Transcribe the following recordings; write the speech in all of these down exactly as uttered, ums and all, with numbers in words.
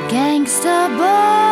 Gangsta boy.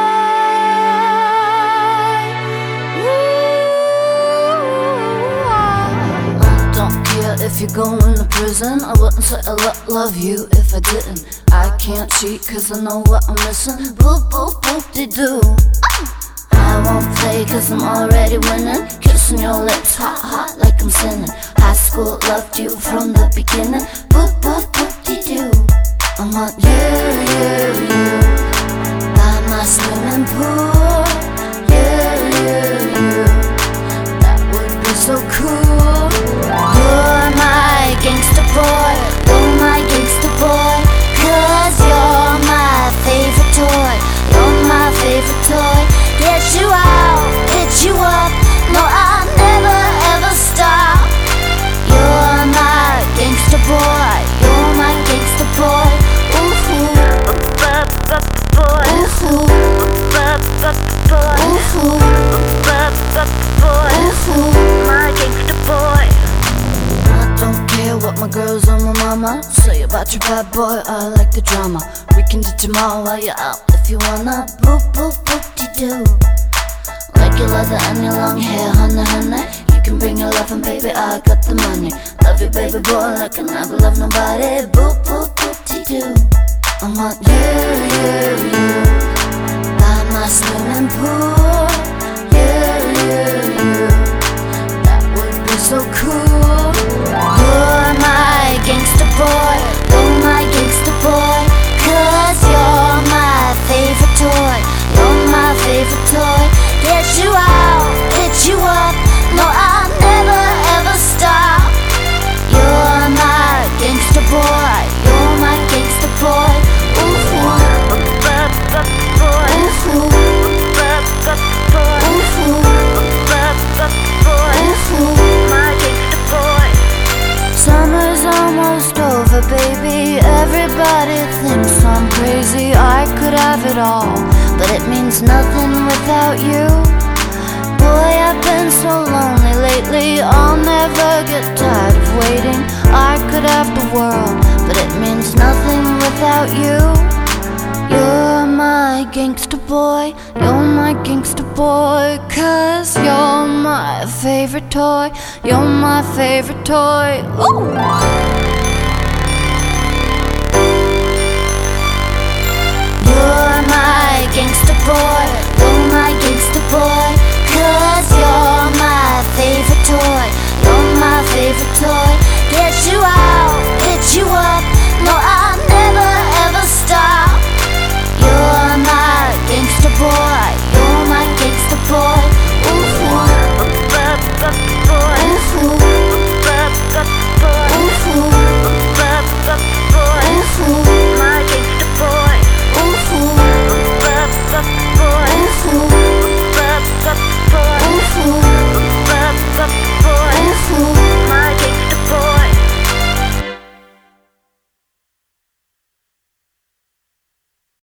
Ooh, I don't care if you're going to prison. I wouldn't say I lo- love you if I didn't. I can't cheat cause I know what I'm missing. Boop, boop, boop-de-doo. I won't play cause I'm already winning. Kissing your lips hot, hot like I'm sinning. High school loved you from the beginning. Boop, boop, boop-de-doo. I want you, you, you by my swimming pool. You, you, you that would be so cool. You're my gangsta boy. You're my gangsta boy. Cause you're my favorite toy. You're my favorite toy. Get you out, hit you up. No, I'll never ever stop. You're my gangsta boy. You're my gangsta boy. Ooh, ooh, ooh, ooh, my gangsta boy. I don't care what my girls or my mama say about your bad boy. I like the drama. We can do tomorrow while you're out if you wanna. Boop, boop, boop-de-doo. Like your leather and your long hair, honey, honey. You can bring your lovin', baby, I got the money. Love you, baby boy, like I never love nobody. Boop, boop, boop-de-doo. I want you, you, you by my swimming pool. You, you, you that would be so cool. You're my gangsta boy. You're my gangsta boy. Cause you're my favorite toy. You're my favorite toy. Get you out, hit you up. No, I'll never ever stop. You're my gangsta boy. You're my gangsta boy. Ooh, ooh, ooh, ooh, my gangsta boy. Summer's almost over, baby. Everybody thinks I'm crazy. I could have it all, but it means nothing without you. Boy, I've been so lonely lately. I'll never get tired of waiting. I could have the world, but it means nothing without you. You're my gangsta boy. You're my gangsta boy. Cause you're my favorite toy. You're my favorite toy. Ooh.